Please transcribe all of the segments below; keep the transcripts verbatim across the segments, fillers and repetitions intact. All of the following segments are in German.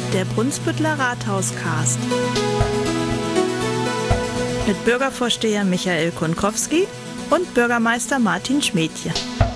Der Brunsbütteler Rathauscast. Mit Bürgervorsteher Michael Kunkowski und Bürgermeister Martin Schmädchen.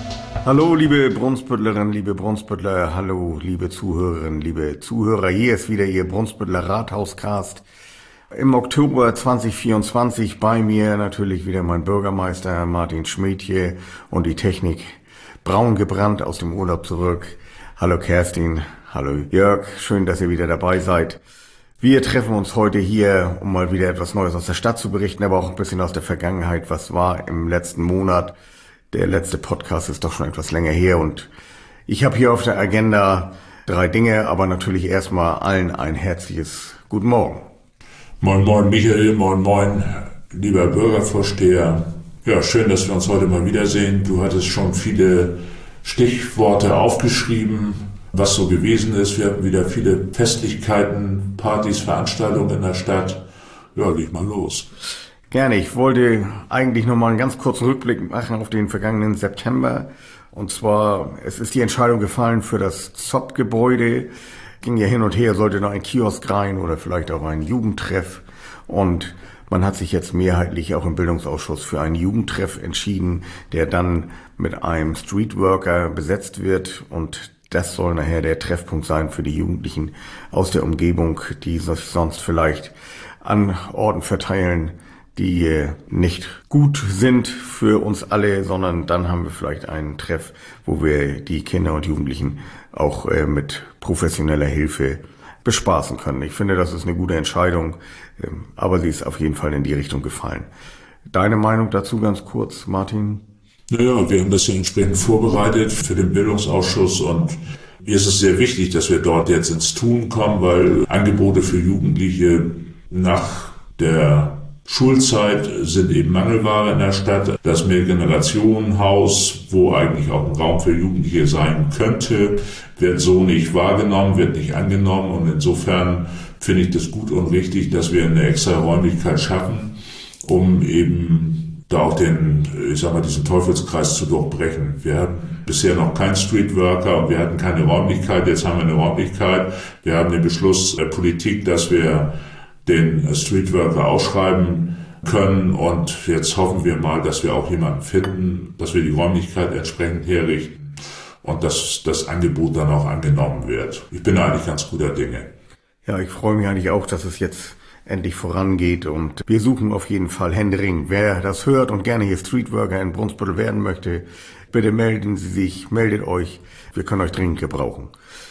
Hallo liebe Brunsbüttlerinnen, liebe Brunsbüttler, hallo liebe Zuhörerinnen, liebe Zuhörer. Hier ist wieder Ihr Brunsbütteler Rathauscast. Im Oktober zwanzig vierundzwanzig bei mir natürlich wieder mein Bürgermeister Martin Schmädchen und die Technik braun gebrannt aus dem Urlaub zurück. Hallo Kerstin, hallo Jörg, schön, dass ihr wieder dabei seid. Wir treffen uns heute hier, um mal wieder etwas Neues aus der Stadt zu berichten, aber auch ein bisschen aus der Vergangenheit. Was war im letzten Monat? Der letzte Podcast ist doch schon etwas länger her und ich habe hier auf der Agenda drei Dinge, aber natürlich erstmal allen ein herzliches Guten Morgen. Moin, moin Michael, moin, moin, lieber Bürgervorsteher. Ja, schön, dass wir uns heute mal wiedersehen. Du hattest schon viele Stichworte aufgeschrieben, was so gewesen ist. Wir hatten wieder viele Festlichkeiten, Partys, Veranstaltungen in der Stadt. Ja, leg mal los. Gerne. Ich wollte eigentlich noch mal einen ganz kurzen Rückblick machen auf den vergangenen September. Und zwar, es ist die Entscheidung gefallen für das Z O P-Gebäude. Ging ja hin und her, sollte noch ein Kiosk rein oder vielleicht auch ein Jugendtreff. Und man hat sich jetzt mehrheitlich auch im Bildungsausschuss für einen Jugendtreff entschieden, der dann mit einem Streetworker besetzt wird. Und das soll nachher der Treffpunkt sein für die Jugendlichen aus der Umgebung, die sich sonst vielleicht an Orten verteilen, die nicht gut sind für uns alle, sondern dann haben wir vielleicht einen Treff, wo wir die Kinder und Jugendlichen auch mit professioneller Hilfe bespaßen können. Ich finde, das ist eine gute Entscheidung, aber sie ist auf jeden Fall in die Richtung gefallen. Deine Meinung dazu ganz kurz, Martin? Naja, wir haben das ja entsprechend vorbereitet für den Bildungsausschuss und mir ist es sehr wichtig, dass wir dort jetzt ins Tun kommen, weil Angebote für Jugendliche nach der Schulzeit sind eben Mangelware in der Stadt. Das Mehrgenerationenhaus, wo eigentlich auch ein Raum für Jugendliche sein könnte, wird so nicht wahrgenommen, wird nicht angenommen. Und insofern finde ich das gut und richtig, dass wir eine extra Räumlichkeit schaffen, um eben da auch den, ich sag mal, diesen Teufelskreis zu durchbrechen. Wir hatten bisher noch keinen Streetworker und wir hatten keine Räumlichkeit. Jetzt haben wir eine Räumlichkeit. Wir haben den Beschluss der Politik, dass wir den Streetworker ausschreiben können und jetzt hoffen wir mal, dass wir auch jemanden finden, dass wir die Räumlichkeit entsprechend herrichten und dass das Angebot dann auch angenommen wird. Ich bin eigentlich ganz guter Dinge. Ja, ich freue mich eigentlich auch, dass es jetzt endlich vorangeht und wir suchen auf jeden Fall händeringend. Wer das hört und gerne hier Streetworker in Brunsbüttel werden möchte, bitte melden Sie sich, meldet euch. Wir können euch dringend gebrauchen.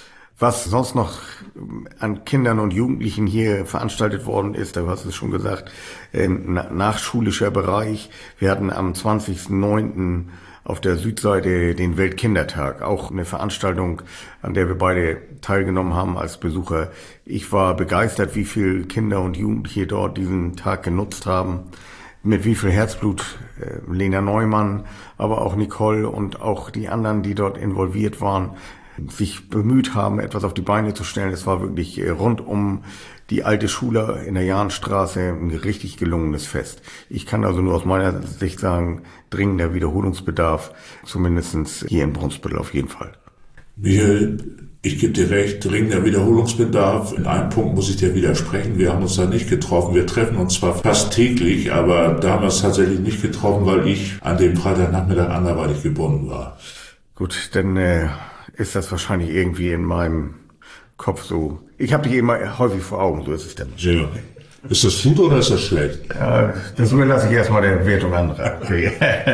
Was sonst noch an Kindern und Jugendlichen hier veranstaltet worden ist, du hast es schon gesagt, nachschulischer Bereich. Wir hatten am zwanzigsten neunten auf der Südseite den Weltkindertag, auch eine Veranstaltung, an der wir beide teilgenommen haben als Besucher. Ich war begeistert, wie viele Kinder und Jugendliche dort diesen Tag genutzt haben, mit wie viel Herzblut Lena Neumann, aber auch Nicole und auch die anderen, die dort involviert waren, sich bemüht haben, etwas auf die Beine zu stellen. Es war wirklich rund um die alte Schule in der Jahnstraße ein richtig gelungenes Fest. Ich kann also nur aus meiner Sicht sagen, dringender Wiederholungsbedarf, zumindest hier in Brunsbüttel auf jeden Fall. Michael, ich gebe dir recht, dringender Wiederholungsbedarf. In einem Punkt muss ich dir widersprechen. Wir haben uns da nicht getroffen. Wir treffen uns zwar fast täglich, aber damals tatsächlich nicht getroffen, weil ich an dem Freitagnachmittag anderweitig gebunden war. Gut, dann äh, ist das wahrscheinlich irgendwie in meinem Kopf so. Ich habe dich immer häufig vor Augen, so ist es dann. Ja. Ist das gut oder ist das schlecht? Ja, das überlasse ich erstmal der Wertung anderer. Okay.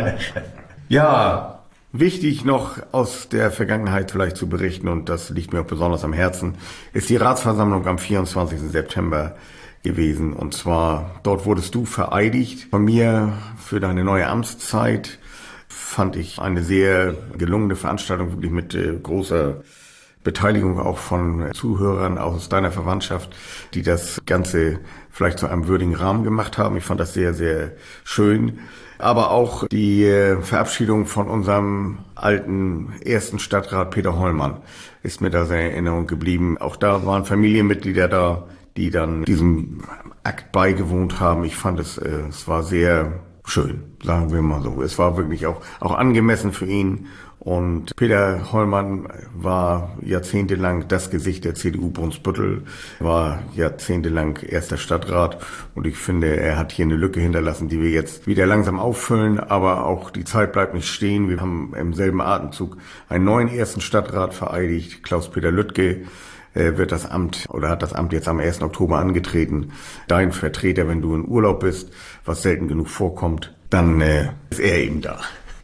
Ja, wichtig noch aus der Vergangenheit vielleicht zu berichten, und das liegt mir auch besonders am Herzen, ist die Ratsversammlung am vierundzwanzigsten September gewesen. Und zwar, dort wurdest du vereidigt von mir für deine neue Amtszeit. Fand ich eine sehr gelungene Veranstaltung, wirklich mit äh, großer Beteiligung auch von Zuhörern aus deiner Verwandtschaft, die das Ganze vielleicht zu einem würdigen Rahmen gemacht haben. Ich fand das sehr, sehr schön. Aber auch die äh, Verabschiedung von unserem alten ersten Stadtrat Peter Hollmann ist mir da sehr in Erinnerung geblieben. Auch da waren Familienmitglieder da, die dann diesem Akt beigewohnt haben. Ich fand es, äh, es war sehr schön, sagen wir mal so. Es war wirklich auch, auch angemessen für ihn Und Peter Hollmann war jahrzehntelang das Gesicht der C D U Brunsbüttel, war jahrzehntelang erster Stadtrat. Und ich finde, er hat hier eine Lücke hinterlassen, die wir jetzt wieder langsam auffüllen. Aber auch die Zeit bleibt nicht stehen. Wir haben im selben Atemzug einen neuen ersten Stadtrat vereidigt, Klaus-Peter Lüttke. Er wird das Amt oder hat das Amt jetzt am ersten Oktober angetreten. Dein Vertreter, wenn du in Urlaub bist, was selten genug vorkommt, dann äh, ist er eben da.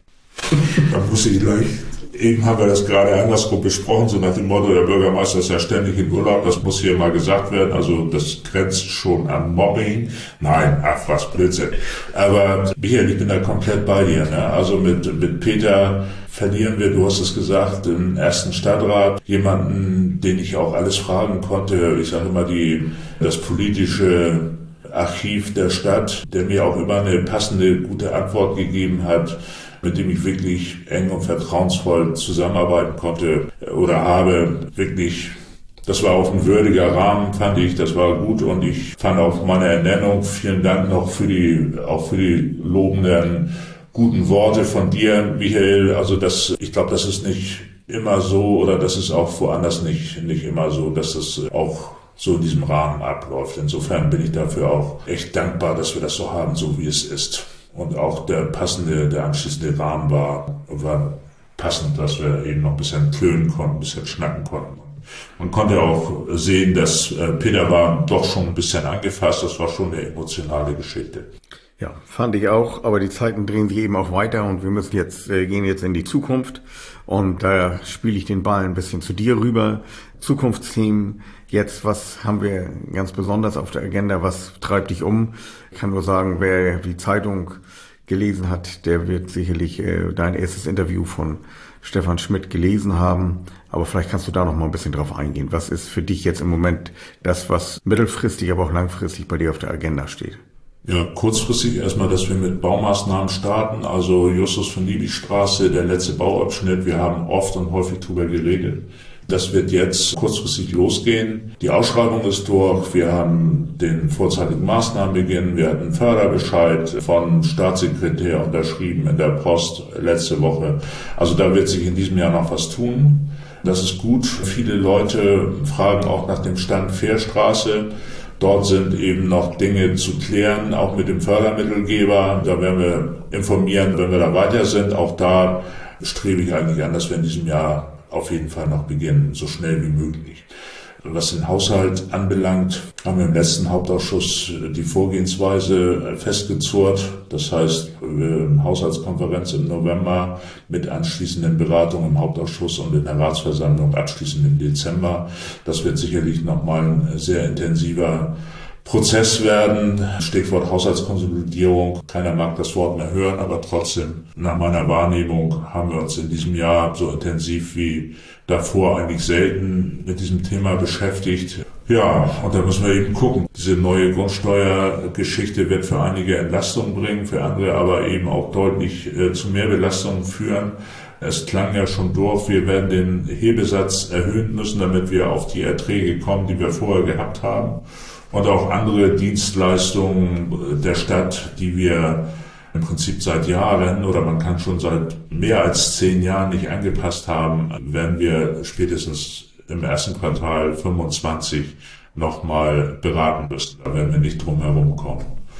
Da muss ich gleich, eben haben wir das gerade andersrum besprochen, so nach dem Motto, der Bürgermeister ist ja ständig in Urlaub, das muss hier mal gesagt werden, also das grenzt schon an Mobbing. Nein, ach was, Blödsinn. Aber Michael, ich bin da komplett bei dir, ne? Also mit, mit Peter verlieren wir, du hast es gesagt, den ersten Stadtrat, jemanden, den ich auch alles fragen konnte, ich sage immer die, das politische Archiv der Stadt, der mir auch immer eine passende, gute Antwort gegeben hat, mit dem ich wirklich eng und vertrauensvoll zusammenarbeiten konnte oder habe. Wirklich, das war auch ein würdiger Rahmen, fand ich, das war gut und ich fand auch meine Ernennung, vielen Dank noch für die, auch für die lobenden, guten Worte von dir, Michael. Also das, ich glaube, das ist nicht immer so oder das ist auch woanders nicht, nicht immer so, dass das auch so in diesem Rahmen abläuft. Insofern bin ich dafür auch echt dankbar, dass wir das so haben, so wie es ist. Und auch der passende, der anschließende Rahmen war, war passend, dass wir eben noch ein bisschen klönen konnten, ein bisschen schnacken konnten. Man konnte auch sehen, dass äh, Peter war doch schon ein bisschen angefasst, das war schon eine emotionale Geschichte. Ja, fand ich auch, aber die Zeiten drehen sich eben auch weiter und wir müssen jetzt, äh, gehen jetzt in die Zukunft und da spiele ich den Ball ein bisschen zu dir rüber. Zukunftsthemen, jetzt, was haben wir ganz besonders auf der Agenda, was treibt dich um? Ich kann nur sagen, wer die Zeitung gelesen hat, der wird sicherlich äh, dein erstes Interview von Stefan Schmidt gelesen haben, aber vielleicht kannst du da noch mal ein bisschen drauf eingehen. Was ist für dich jetzt im Moment das, was mittelfristig, aber auch langfristig bei dir auf der Agenda steht? Ja, kurzfristig erstmal, dass wir mit Baumaßnahmen starten, also Justus von Liebig Straße, der letzte Bauabschnitt, wir haben oft und häufig drüber geredet. Das wird jetzt kurzfristig losgehen. Die Ausschreibung ist durch. Wir haben den vorzeitigen Maßnahmenbeginn. Wir hatten einen Förderbescheid vom Staatssekretär unterschrieben in der Post letzte Woche. Also da wird sich in diesem Jahr noch was tun. Das ist gut. Viele Leute fragen auch nach dem Stand Fährstraße. Dort sind eben noch Dinge zu klären, auch mit dem Fördermittelgeber. Da werden wir informieren, wenn wir da weiter sind. Auch da strebe ich eigentlich an, dass wir in diesem Jahr auf jeden Fall noch beginnen, so schnell wie möglich. Was den Haushalt anbelangt, haben wir im letzten Hauptausschuss die Vorgehensweise festgezurrt. Das heißt, Haushaltskonferenz im November mit anschließenden Beratungen im Hauptausschuss und in der Ratsversammlung abschließend im Dezember. Das wird sicherlich nochmal ein sehr intensiver Prozess werden. Stichwort Haushaltskonsolidierung. Keiner mag das Wort mehr hören, aber trotzdem, nach meiner Wahrnehmung haben wir uns in diesem Jahr so intensiv wie davor eigentlich selten mit diesem Thema beschäftigt. Ja, und da müssen wir eben gucken. Diese neue Grundsteuergeschichte wird für einige Entlastung bringen, für andere aber eben auch deutlich äh, zu mehr Belastungen führen. Es klang ja schon durch, wir werden den Hebesatz erhöhen müssen, damit wir auf die Erträge kommen, die wir vorher gehabt haben. Und auch andere Dienstleistungen der Stadt, die wir im Prinzip seit Jahren oder man kann schon seit mehr als zehn Jahren nicht angepasst haben, werden wir spätestens im ersten Quartal fünfundzwanzig nochmal beraten müssen. Da werden wir nicht drum herum kommen.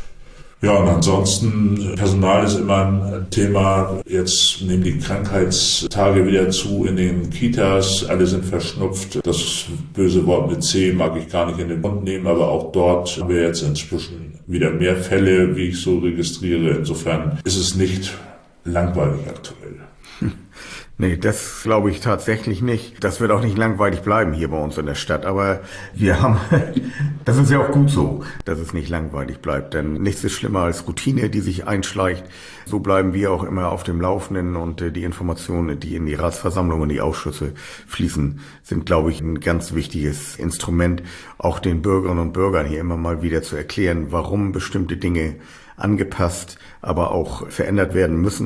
Ja, und ansonsten, Personal ist immer ein Thema. Jetzt nehmen die Krankheitstage wieder zu in den Kitas. Alle sind verschnupft. Das böse Wort mit C mag ich gar nicht in den Mund nehmen, aber auch dort haben wir jetzt inzwischen wieder mehr Fälle, wie ich so registriere. Insofern ist es nicht langweilig aktuell. Nee, das glaube ich tatsächlich nicht. Das wird auch nicht langweilig bleiben hier bei uns in der Stadt. Aber wir haben, das ist ja auch gut so, dass es nicht langweilig bleibt. Denn nichts ist schlimmer als Routine, die sich einschleicht. So bleiben wir auch immer auf dem Laufenden und die Informationen, die in die Ratsversammlung und die Ausschüsse fließen, sind, glaube ich, ein ganz wichtiges Instrument, auch den Bürgerinnen und Bürgern hier immer mal wieder zu erklären, warum bestimmte Dinge angepasst, aber auch verändert werden müssen.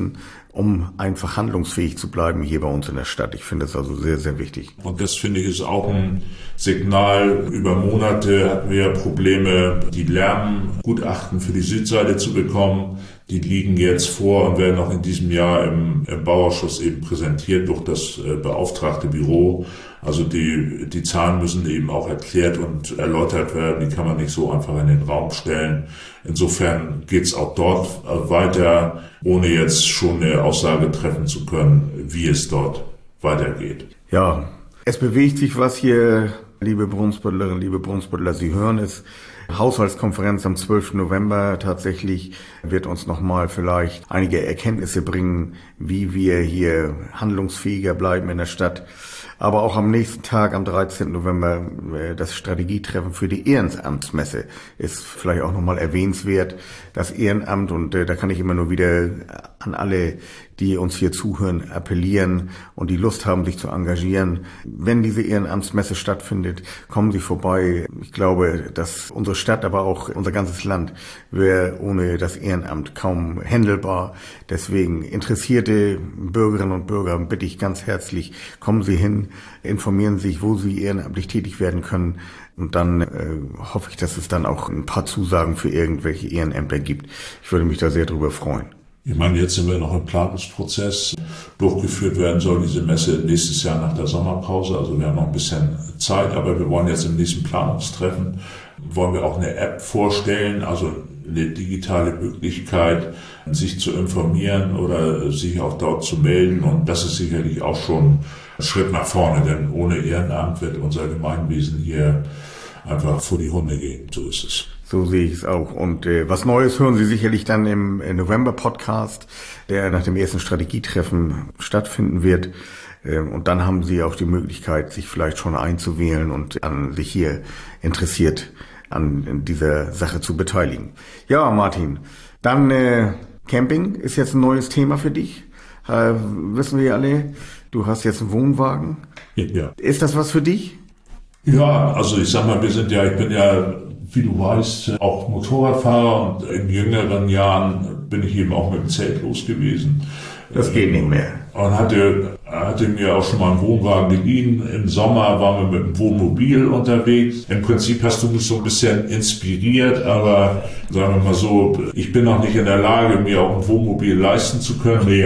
um einfach handlungsfähig zu bleiben hier bei uns in der Stadt. Ich finde das also sehr, sehr wichtig. Und das finde ich ist auch ein Signal. Über Monate hatten wir Probleme, die Lärmgutachten für die Südseite zu bekommen. Die liegen jetzt vor und werden auch in diesem Jahr im, im Bauausschuss eben präsentiert durch das äh, beauftragte Büro. Also die, die Zahlen müssen eben auch erklärt und erläutert werden. Die kann man nicht so einfach in den Raum stellen. Insofern geht's auch dort äh, weiter, ohne jetzt schon eine Aussage treffen zu können, wie es dort weitergeht. Ja, es bewegt sich was hier, liebe Brunsbüttlerinnen, liebe Brunsbüttler. Sie hören es. Haushaltskonferenz am zwölften November tatsächlich wird uns nochmal vielleicht einige Erkenntnisse bringen, wie wir hier handlungsfähiger bleiben in der Stadt. Aber auch am nächsten Tag, am dreizehnten November, das Strategietreffen für die Ehrenamtsmesse ist vielleicht auch nochmal erwähnenswert. Das Ehrenamt, und äh, da kann ich immer nur wieder an alle, die uns hier zuhören, appellieren und die Lust haben, sich zu engagieren. Wenn diese Ehrenamtsmesse stattfindet, kommen Sie vorbei. Ich glaube, dass unsere Stadt, aber auch unser ganzes Land wäre ohne das Ehrenamt kaum händelbar. Deswegen interessierte Bürgerinnen und Bürger bitte ich ganz herzlich, kommen Sie hin, informieren sich, wo Sie ehrenamtlich tätig werden können. Und dann äh, hoffe ich, dass es dann auch ein paar Zusagen für irgendwelche Ehrenämter gibt. Ich würde mich da sehr drüber freuen. Ich meine, jetzt sind wir noch im Planungsprozess. Durchgeführt werden soll diese Messe nächstes Jahr nach der Sommerpause. Also wir haben noch ein bisschen Zeit, aber wir wollen jetzt im nächsten Planungstreffen, wollen wir auch eine App vorstellen, also eine digitale Möglichkeit, sich zu informieren oder sich auch dort zu melden. Und das ist sicherlich auch schon ein Schritt nach vorne, denn ohne Ehrenamt wird unser Gemeinwesen hier einfach vor die Hunde gehen. So ist es. So sehe ich es auch. Und äh, was Neues hören Sie sicherlich dann im äh, November-Podcast, der nach dem ersten Strategietreffen stattfinden wird. Äh, und dann haben Sie auch die Möglichkeit, sich vielleicht schon einzuwählen und an sich hier interessiert an dieser Sache zu beteiligen. Ja, Martin, dann äh, Camping ist jetzt ein neues Thema für dich. Äh, wissen wir ja alle, du hast jetzt einen Wohnwagen. Ja. Ist das was für dich? Ja, also ich sag mal, wir sind ja, ich bin ja, wie du weißt, auch Motorradfahrer und in jüngeren Jahren bin ich eben auch mit dem Zelt los gewesen. Das geht nicht mehr. Und hatte, hatte mir auch schon mal einen Wohnwagen geliehen. Im Sommer waren wir mit dem Wohnmobil unterwegs. Im Prinzip hast du mich so ein bisschen inspiriert, aber sagen wir mal so, ich bin noch nicht in der Lage, mir auch ein Wohnmobil leisten zu können, nee,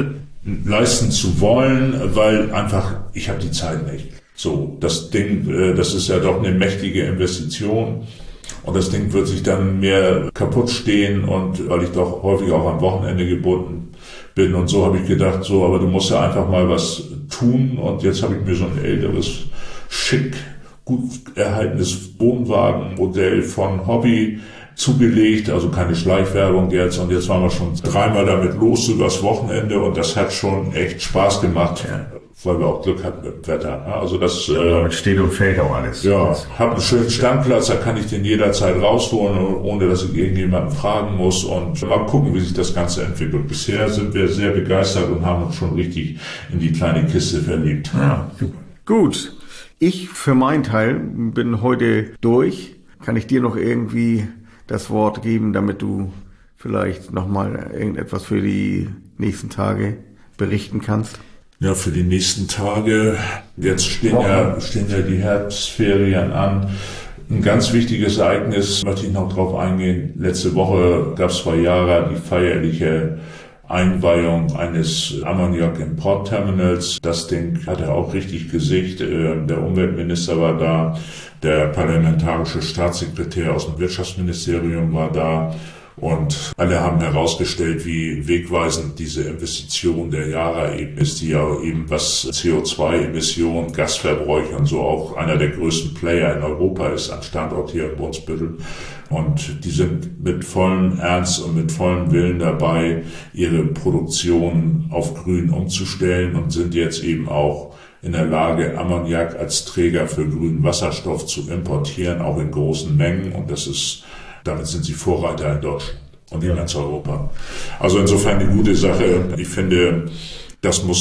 leisten zu wollen, weil einfach, ich habe die Zeit nicht. So, das Ding, das ist ja doch eine mächtige Investition. Und das Ding wird sich dann mehr kaputt stehen und weil ich doch häufig auch am Wochenende gebunden bin und so habe ich gedacht, so, aber du musst ja einfach mal was tun und jetzt habe ich mir so ein älteres, schick, gut erhaltenes Wohnwagenmodell von Hobby zugelegt, also keine Schleichwerbung jetzt und jetzt waren wir schon dreimal damit los übers Wochenende und das hat schon echt Spaß gemacht. Ja. Weil wir auch Glück hatten mit dem Wetter. Also das äh, steht und fällt auch alles. Ja, hab einen schönen Standplatz, da kann ich den jederzeit rausholen, ohne dass ich irgendjemanden fragen muss und mal gucken, wie sich das Ganze entwickelt. Bisher sind wir sehr begeistert und haben uns schon richtig in die kleine Kiste verliebt. Ja, super. Gut, ich für meinen Teil bin heute durch. Kann ich dir noch irgendwie das Wort geben, damit du vielleicht nochmal irgendetwas für die nächsten Tage berichten kannst? Ja, für die nächsten Tage, jetzt stehen ja, stehen ja die Herbstferien an. Ein ganz wichtiges Ereignis, möchte ich noch drauf eingehen. Letzte Woche gab es vor Jahren die feierliche Einweihung eines Ammoniak-Import-Terminals. Das Ding hatte auch richtig Gesicht. Der Umweltminister war da, der parlamentarische Staatssekretär aus dem Wirtschaftsministerium war da. Und alle haben herausgestellt, wie wegweisend diese Investition der Yara eben ist, die ja eben was C O zwei Emissionen, Gasverbräuche und so auch einer der größten Player in Europa ist am Standort hier in Brunsbüttel. Und die sind mit vollem Ernst und mit vollem Willen dabei, ihre Produktion auf Grün umzustellen und sind jetzt eben auch in der Lage, Ammoniak als Träger für grünen Wasserstoff zu importieren, auch in großen Mengen. Und das ist Damit sind sie Vorreiter in Deutschland und in ganz Europa. Also insofern eine gute Sache. Ich finde, das muss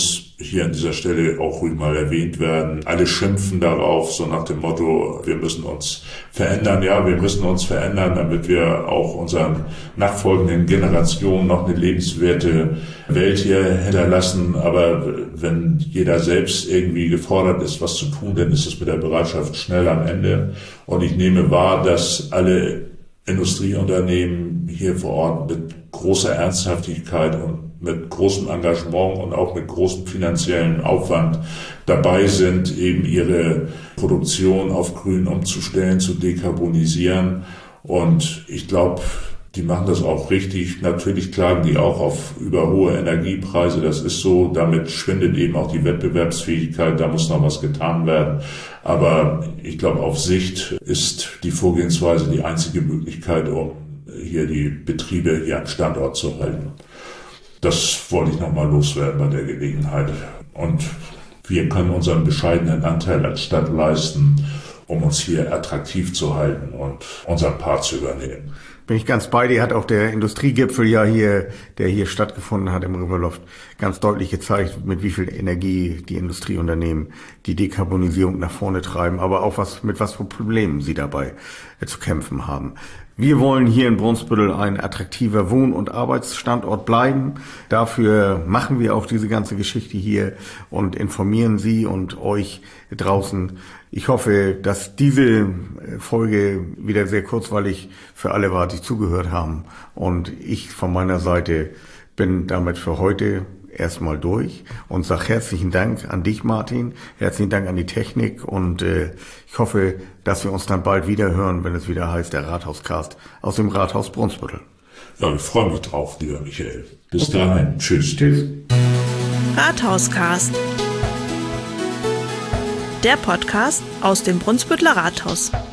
hier an dieser Stelle auch ruhig mal erwähnt werden. Alle schimpfen darauf, so nach dem Motto, wir müssen uns verändern. Ja, wir müssen uns verändern, damit wir auch unseren nachfolgenden Generationen noch eine lebenswerte Welt hier hinterlassen. Aber wenn jeder selbst irgendwie gefordert ist, was zu tun, dann ist es mit der Bereitschaft schnell am Ende. Und ich nehme wahr, dass alle Industrieunternehmen hier vor Ort mit großer Ernsthaftigkeit und mit großem Engagement und auch mit großem finanziellen Aufwand dabei sind, eben ihre Produktion auf Grün umzustellen, zu dekarbonisieren. Und ich glaube, die machen das auch richtig. Natürlich klagen die auch auf überhohe Energiepreise. Das ist so. Damit schwindet eben auch die Wettbewerbsfähigkeit. Da muss noch was getan werden. Aber ich glaube, auf Sicht ist die Vorgehensweise die einzige Möglichkeit, um hier die Betriebe hier am Standort zu halten. Das wollte ich nochmal loswerden bei der Gelegenheit. Und wir können unseren bescheidenen Anteil als Stadt leisten, um uns hier attraktiv zu halten und unseren Part zu übernehmen. Bin ich ganz bei dir, hat auch der Industriegipfel ja hier, der hier stattgefunden hat im Riverloft, ganz deutlich gezeigt, mit wie viel Energie die Industrieunternehmen die Dekarbonisierung nach vorne treiben, aber auch was, mit was für Problemen sie dabei äh, zu kämpfen haben. Wir wollen hier in Brunsbüttel ein attraktiver Wohn- und Arbeitsstandort bleiben. Dafür machen wir auch diese ganze Geschichte hier und informieren Sie und euch draußen. Ich hoffe, dass diese Folge wieder sehr kurzweilig für alle war, die zugehört haben. Und ich von meiner Seite bin damit für heute erstmal durch und sage herzlichen Dank an dich, Martin, herzlichen Dank an die Technik und äh, ich hoffe, dass wir uns dann bald wieder hören, wenn es wieder heißt, der Rathauscast aus dem Rathaus Brunsbüttel. Ja, ich freue mich drauf, lieber Michael. Bis dahin. Tschüss. Tschüss. Rathauscast. Der Podcast aus dem Brunsbütteler Rathaus.